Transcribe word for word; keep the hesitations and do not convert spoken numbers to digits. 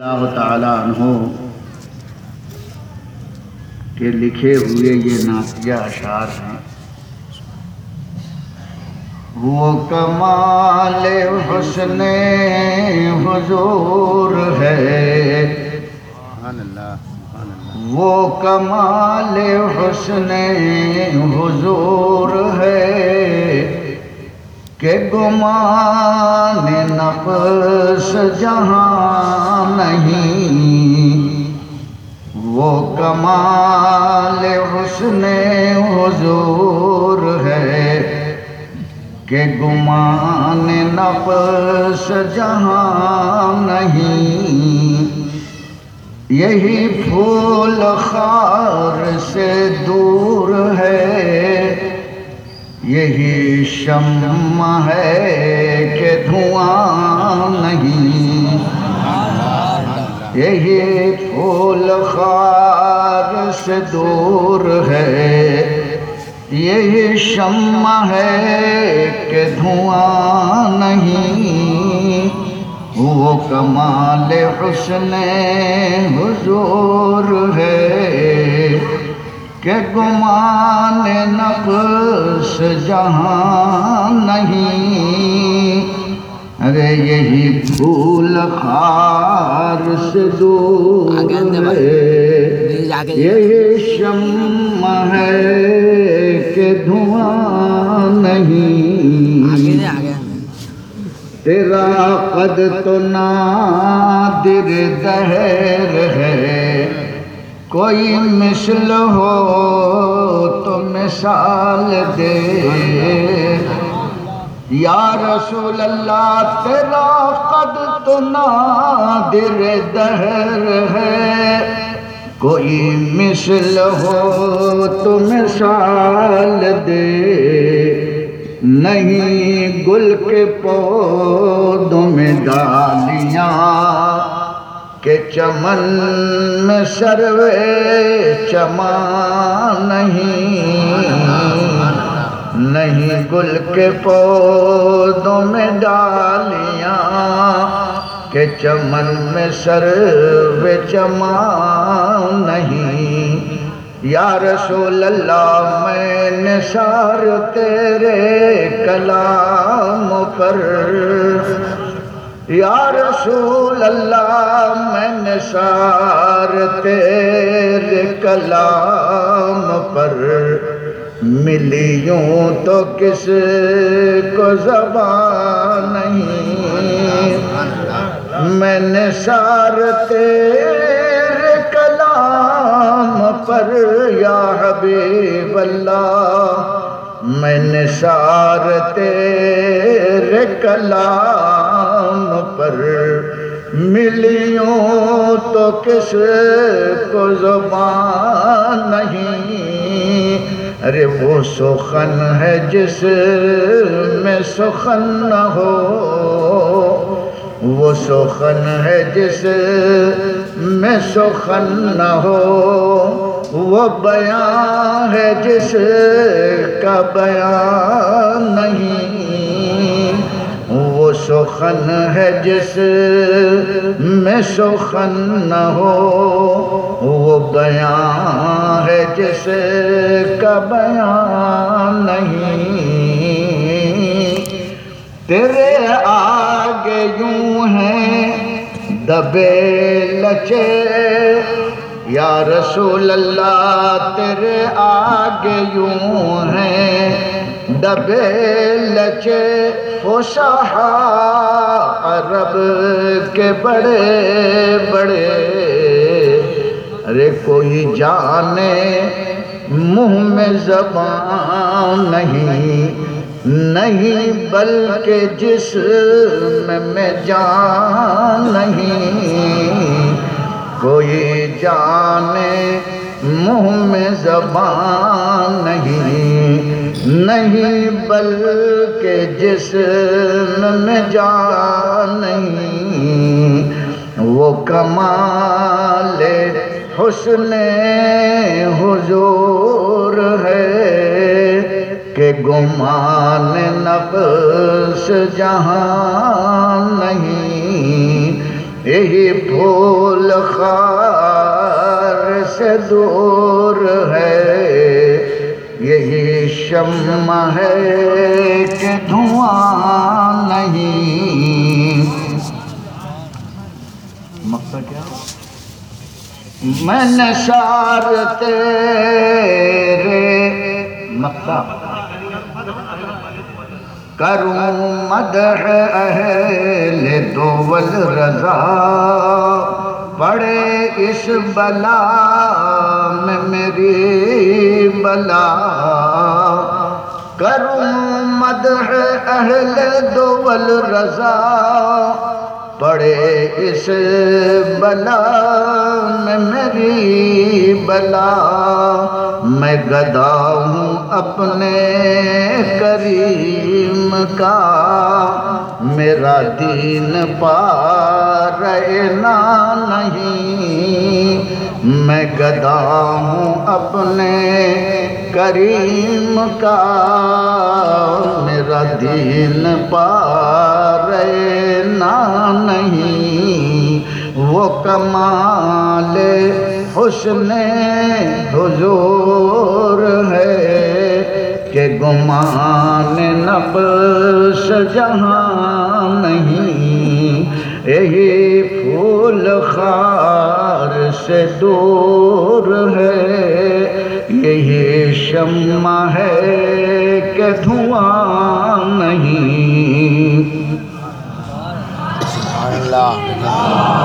اللہ تعالیٰ عنہ کے لکھے ہوئے یہ نعتیہ اشعار ہیں۔ وہ کمال حسن حضور ہے، وہ کمال حسن حضور ہے کہ گمان نفس جہاں نہیں۔ وہ کمال حسن حضور ہے کہ گمان نفس جہاں نہیں۔ یہی پھول خار سے دور ہے، یہی شمع ہے کہ دھواں نہیں۔ یہی پھول خار سے دور ہے، یہی شمع ہے کہ دھواں نہیں۔ وہ کمال حسن حضور ہے کہ گمان نفس جہاں نہیں۔ ارے یہی پھول خار سے دور ہے، یہی شمع ہے کہ دھواں نہیں۔ تیرا قد تو نادر دہر ہے، کوئی مثل ہو تو مثال دے۔ یا رسول اللہ تیرا قد تو نادر دہر ہے، کوئی مثل ہو تو مثال دے۔ نہیں گل کے پودوں میں ڈالیاں کہ چمن میں سروے چمن نہیں۔ نہیں گل کے پودوں میں ڈالیاں کہ چمن میں سروے چمن نہیں۔ یا رسول اللہ میں نثار تیرے کلام پر، یا رسول اللہ میں نثار تیرے کلام پر۔ ملی یوں تو کس کو زبان نہیں، میں نثار تیرے کلام پر۔ یا حبیب اللہ میں نثار تیرے کلام پر۔ ملیوں تو کس کو زبان نہیں۔ ارے وہ سخن ہے جس میں سخن نہ ہو، وہ سخن ہے جس میں سخن نہ ہو۔ وہ بیان ہے جس کا بیان نہیں۔ وہ سخن ہے جس میں سخن نہ ہو، وہ بیان ہے جس کا بیان نہیں۔ تیرے آگے یوں ہیں دبے لچے، یا رسول اللہ تیرے آگے یوں ہیں دبے لچے فصحاء عرب کے بڑے بڑے۔ ارے کوئی جانے منہ میں زبان نہیں، نہیں بلکہ جسم میں جان نہیں۔ کوئی جانے منہ میں زبان نہیں، نہیں بلکہ جسم میں جان نہیں۔ وہ کمال حسن حضور ہے کہ گمان نفس جہاں نہیں۔ یہی پھول خار سے دور ہے، یہی شمع ہے کہ دھواں نہیں۔ مقصد کیا؟ میں نثار تیرے مقصد کروں مدح اہل دول رضا، پڑے اس بلا میں میری بلا، کروں مدح اہل دول رضا، پڑے اس بلا میں میری بلا، میں گدا ہوں اپنے کریم کا، میرا دین پارنا نہیں، میں گدا ہوں اپنے کریم کا، میرا دین پارنا نہیں۔ وہ کمال حسن حضور ہے کہ گمان نقش جہاں نہیں، یہی پھول خار سے دور ہے، یہی شمع ہے کہ دھواں نہیں۔ سبحان اللہ۔